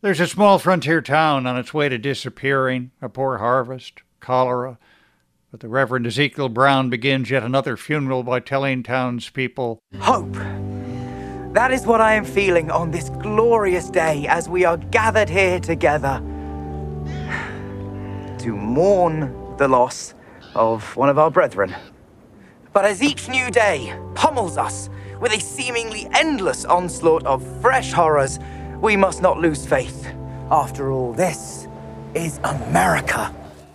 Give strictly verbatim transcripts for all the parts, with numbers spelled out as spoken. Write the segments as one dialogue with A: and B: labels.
A: There's a small frontier town on its way to disappearing, a poor harvest, cholera. But the Reverend Ezekiel Brown begins yet another funeral by telling townspeople,
B: hope. That is what I am feeling on this glorious day as we are gathered here together to mourn the loss of one of our brethren. But as each new day pummels us with a seemingly endless onslaught of fresh horrors, we must not lose faith. After all, this is America.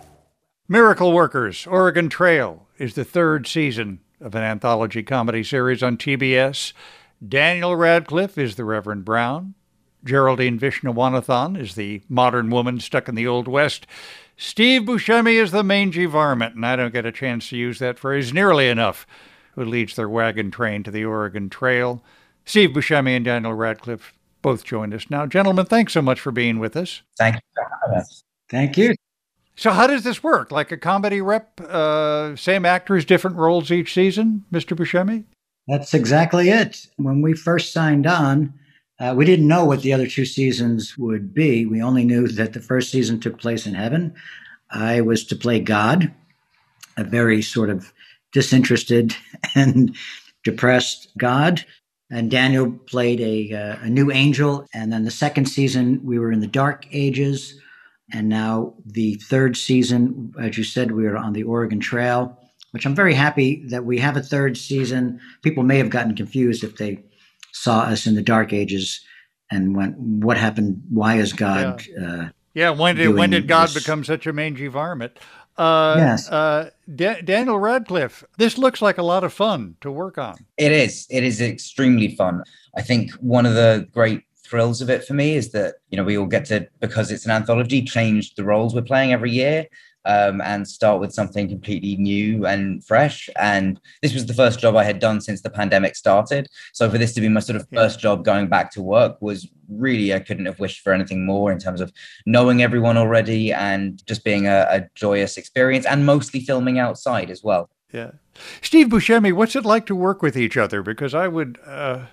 A: Miracle Workers, Oregon Trail is the third season of an anthology comedy series on T B S. Daniel Radcliffe is the Reverend Brown. Geraldine Viswanathan is the modern woman stuck in the Old West. Steve Buscemi is the mangy varmint, and I don't get a chance to use that phrase nearly enough, who leads their wagon train to the Oregon Trail. Steve Buscemi and Daniel Radcliffe both joined us now. Gentlemen, thanks so much for being with us.
C: Thank you for having us.
D: Thank you.
A: So how does this work? Like a comedy rep, uh, same actors, different roles each season, Mister Buscemi?
D: That's exactly it. When we first signed on, uh, we didn't know what the other two seasons would be. We only knew that the first season took place in heaven. I was to play God, a very sort of disinterested and depressed God. And Daniel played a, uh, a new angel. And then the second season, we were in the Dark Ages. And now the third season, as you said, we were on the Oregon Trail, which I'm very happy that we have a third season. People may have gotten confused if they saw us in the Dark Ages and went, what happened? Why is God
A: Yeah,
D: uh,
A: yeah when did when did God
D: this?
A: become such a mangy varmint? Uh,
D: Yes.
A: Uh, Da- Daniel Radcliffe, this looks like a lot of fun to work on.
C: It is. It is extremely fun. I think one of the great thrills of it for me is that, you know, we all get to, because it's an anthology, change the roles we're playing every year. Um, and start with something completely new and fresh. And this was the first job I had done since the pandemic started. So for this to be my sort of
A: Yeah.
C: first job going back to work was really, I couldn't have wished for anything more in terms of knowing everyone already and just being a, a joyous experience, and mostly filming outside as well.
A: Yeah. Steve Buscemi, what's it like to work with each other? Because I would, uh,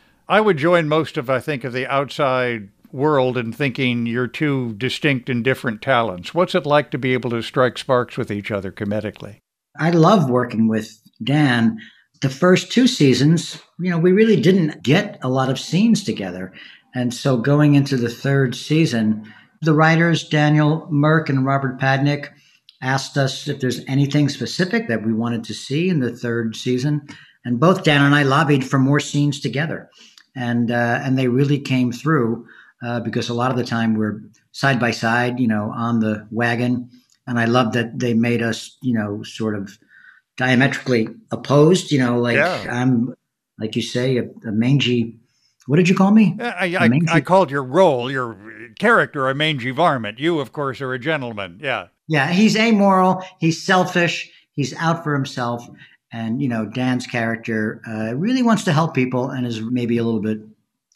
A: I would join most of, I think, of the outside world in thinking you're two distinct and different talents. What's it like to be able to strike sparks with each other comedically?
D: I love working with Dan. The first two seasons, you know, we really didn't get a lot of scenes together. And so going into the third season, the writers, Daniel Merck and Robert Padnick, asked us if there's anything specific that we wanted to see in the third season. And both Dan and I lobbied for more scenes together. And, uh, and they really came through. Uh, because a lot of the time we're side by side, you know, on the wagon. And I love that they made us, you know, sort of diametrically opposed, you know, like
A: Yeah.
D: I'm, like you say, a, a mangy, what did you call me?
A: I,
D: A
A: I,
D: mangy-
A: I called your role, your character, a mangy varmint. You, of course, are a gentleman. Yeah.
D: Yeah, he's amoral, he's selfish, he's out for himself. And, you know, Dan's character uh, really wants to help people and is maybe a little bit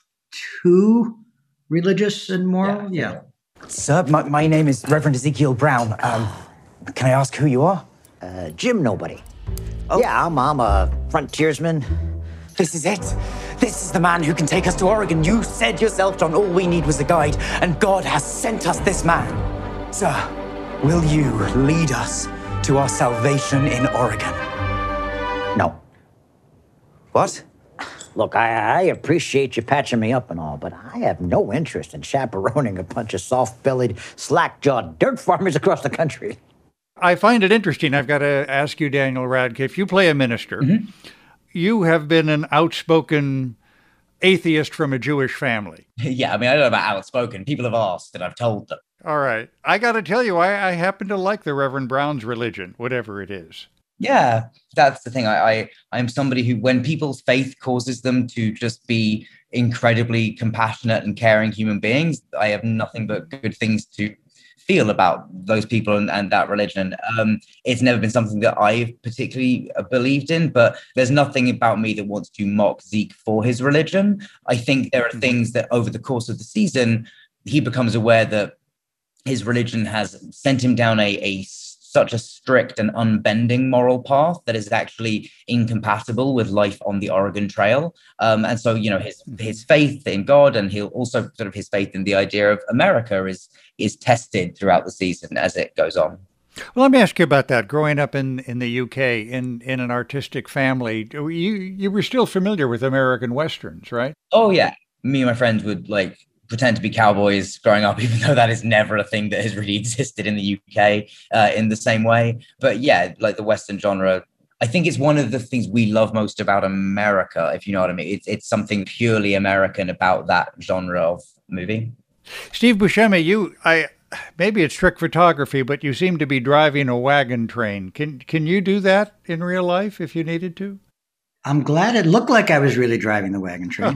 D: too religious and moral. Yeah.
B: Sir, my, my name is Reverend Ezekiel Brown. Um, can I ask who you are?
E: Uh, Jim Nobody.
B: Oh.
E: Yeah, I'm, I'm a frontiersman.
B: This is it. This is the man who can take us to Oregon. You said yourself, John, all we need was a guide, and God has sent us this man. Sir, will you lead us to our salvation in Oregon?
E: No.
B: What?
E: Look, I, I appreciate you patching me up and all, but I have no interest in chaperoning a bunch of soft-bellied, slack-jawed dirt farmers across the country.
A: I find it interesting. I've got to ask you, Daniel Radcliffe, you play a minister. Mm-hmm. You have been an outspoken atheist from a Jewish family.
C: Yeah, I mean, I don't know about outspoken. People have asked and I've told them.
A: All right. I got to tell you, I, I happen to like the Reverend Brown's religion, whatever it is.
C: Yeah, that's the thing. I, I I'm somebody who, when people's faith causes them to just be incredibly compassionate and caring human beings, I have nothing but good things to feel about those people and, and that religion. Um, it's never been something that I've particularly believed in, but there's nothing about me that wants to mock Zeke for his religion. I think there are mm-hmm. things that over the course of the season, he becomes aware that his religion has sent him down a, a such a strict and unbending moral path that is actually incompatible with life on the Oregon Trail. Um, and so, you know, his his faith in God, and he'll also sort of his faith in the idea of America is is tested throughout the season as it goes on.
A: Well, let me ask you about that. Growing up in, in the U K, in, in an artistic family, you you were still familiar with American Westerns, right?
C: Oh, yeah. Me and my friends would like pretend to be cowboys growing up, even though that is never a thing that has really existed in the U K uh, in the same way. But yeah, like the Western genre, I think it's one of the things we love most about America, if you know what I mean. It's, it's something purely American about that genre of movie.
A: Steve Buscemi, you, I... maybe it's trick photography, but you seem to be driving a wagon train. Can can you do that in real life if you needed to?
D: I'm glad it looked like I was really driving the wagon train.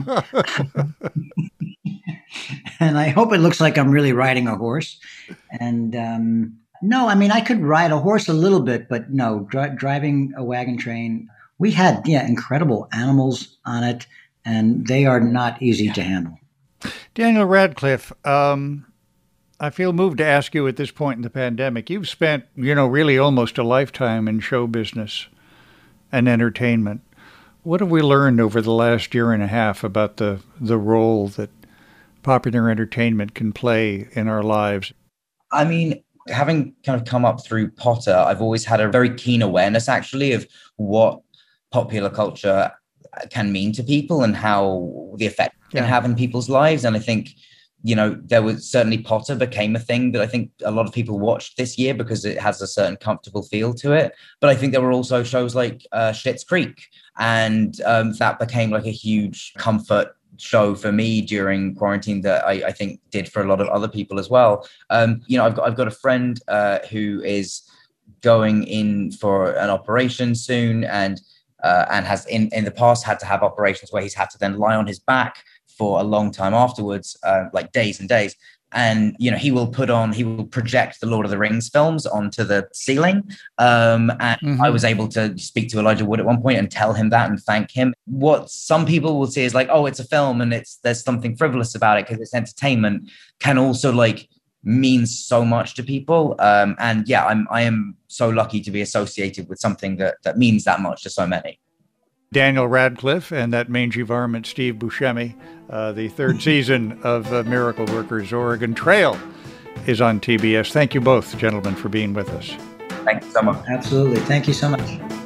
D: And I hope it looks like I'm really riding a horse. And um, no, I mean, I could ride a horse a little bit, but no, dri- driving a wagon train, we had, yeah, incredible animals on it, and they are not easy yeah. to handle.
A: Daniel Radcliffe, um, I feel moved to ask you at this point in the pandemic. You've spent, you know, really almost a lifetime in show business and entertainment. What have we learned over the last year and a half about the, the role that popular entertainment can play in our lives?
C: I mean, having kind of come up through Potter, I've always had a very keen awareness, actually, of what popular culture can mean to people and how the effect it
A: yeah.
C: can have in people's lives. And I think, you know, there was certainly Potter became a thing that I think a lot of people watched this year because it has a certain comfortable feel to it. But I think there were also shows like uh, Schitt's Creek, and um, that became like a huge comfort show for me during quarantine that I, I think did for a lot of other people as well. Um, you know, I've got I've got a friend uh, who is going in for an operation soon, and uh, and has in in the past had to have operations where he's had to then lie on his back for a long time afterwards, uh, like days and days. And, you know, he will put on, he will project the Lord of the Rings films onto the ceiling. Um, and mm-hmm. I was able to speak to Elijah Wood at one point and tell him that and thank him. What some people will see is like, oh, it's a film and it's there's something frivolous about it because it's entertainment, can also like mean so much to people. Um, and yeah, I'm I am so lucky to be associated with something that that means that much to so many.
A: Daniel Radcliffe and that mangy varmint Steve Buscemi. Uh, the third season of uh, Miracle Workers Oregon Trail is on T B S. Thank you both, gentlemen, for being with us.
C: Thank you so much.
D: Absolutely. Thank you so much.